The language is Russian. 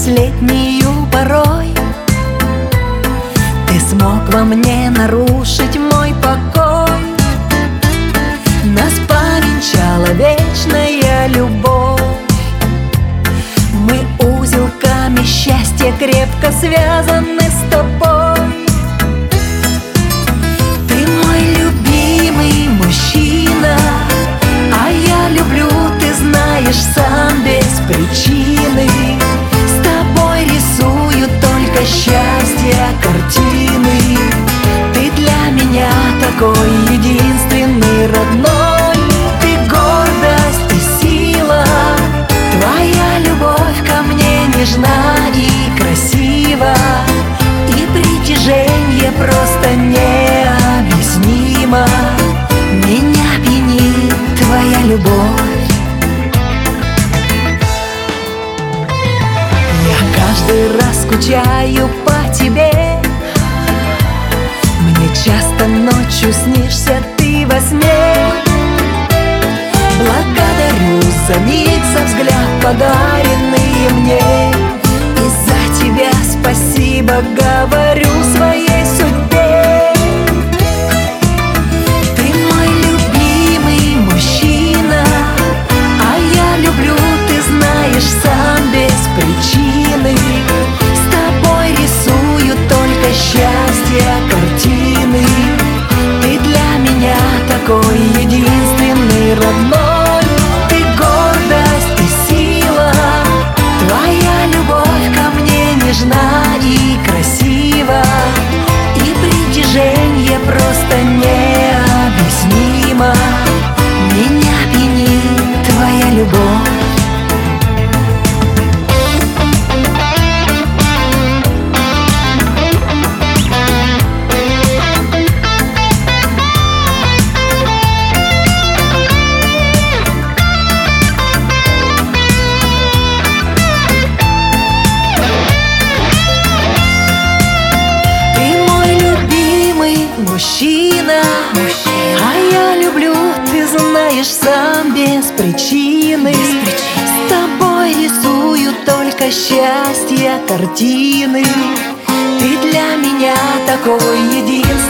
последнюю порой. Ты смог во мне нарушить мой покой. Нас повенчала вечная любовь. Мы узелками счастья крепко связаны с тобой. Ты мой любимый мужчина, а я люблю, ты знаешь, сам без причины. С тобой рисую только счастье картины. Ты для меня такой единственный, родной. Ты гордость и сила. Твоя любовь ко мне нежна и красива. И притяжение просто необъяснимо. Меня пьянит твоя любовь. Я каждый раз скучаю по тебе. Мне часто ночью снишься ты во сне. Благодарю за миг, за взгляд, подаренный мне. И за тебя спасибо говорю своей судьбе. Ты мой любимый мужчина, а я люблю, ты знаешь, сам без причины. С тобой рисую только счастье картины. Ты для меня такой единственный, родной. Ты гордость и сила. Твоя любовь ко мне нежна и красива. И притяжение просто необъяснимо. Меня пьянит твоя любовь. Мужчина, а я люблю, ты знаешь, сам без причины. С тобой рисую только счастье картины. Ты для меня такой единственный.